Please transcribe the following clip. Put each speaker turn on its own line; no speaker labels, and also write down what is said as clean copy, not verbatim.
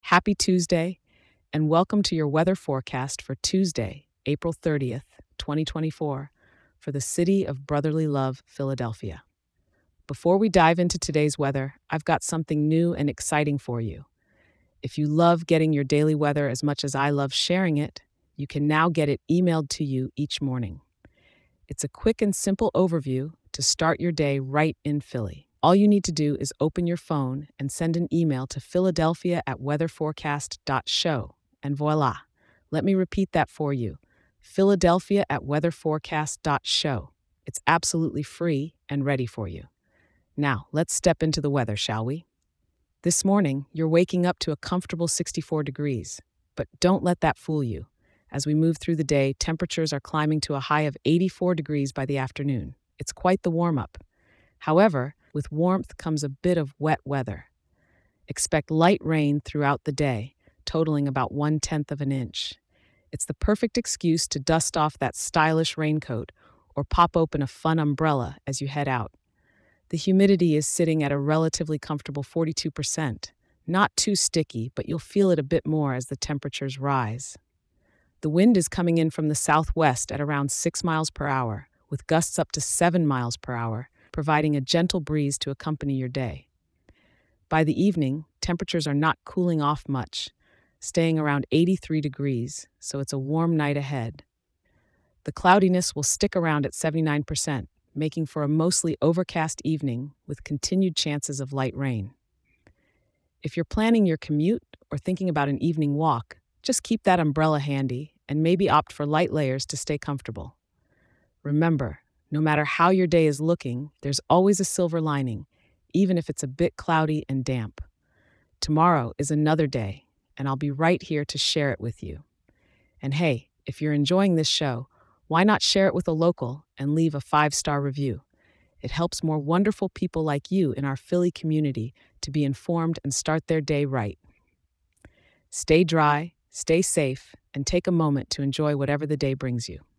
Happy Tuesday, and welcome to your weather forecast for Tuesday, April 30th, 2024, for the city of brotherly love, Philadelphia. Before we dive into today's weather, I've got something new and exciting for you. If you love getting your daily weather as much as I love sharing it, you can now get it emailed to you each morning. It's a quick and simple overview to start your day right in Philly. All you need to do is open your phone and send an email to philadelphia@weatherforecast.show, and voila. Let me repeat that for you. Philadelphia@weatherforecast.show. It's absolutely free and ready for you. Now, let's step into the weather, shall we? This morning, you're waking up to a comfortable 64 degrees, but don't let that fool you. As we move through the day, temperatures are climbing to a high of 84 degrees by the afternoon. It's quite the warm-up. However, with warmth comes a bit of wet weather. Expect light rain throughout the day, totaling about 1/10 of an inch. It's the perfect excuse to dust off that stylish raincoat or pop open a fun umbrella as you head out. The humidity is sitting at a relatively comfortable 42%. Not too sticky, but you'll feel it a bit more as the temperatures rise. The wind is coming in from the southwest at around 6 miles per hour, with gusts up to 7 miles per hour, providing a gentle breeze to accompany your day. By the evening, temperatures are not cooling off much, staying around 83 degrees, so it's a warm night ahead. The cloudiness will stick around at 79%, making for a mostly overcast evening with continued chances of light rain. If you're planning your commute or thinking about an evening walk, just keep that umbrella handy and maybe opt for light layers to stay comfortable. Remember, no matter how your day is looking, there's always a silver lining, even if it's a bit cloudy and damp. Tomorrow is another day, and I'll be right here to share it with you. And hey, if you're enjoying this show, why not share it with a local and leave a 5-star review? It helps more wonderful people like you in our Philly community to be informed and start their day right. Stay dry, stay safe, and take a moment to enjoy whatever the day brings you.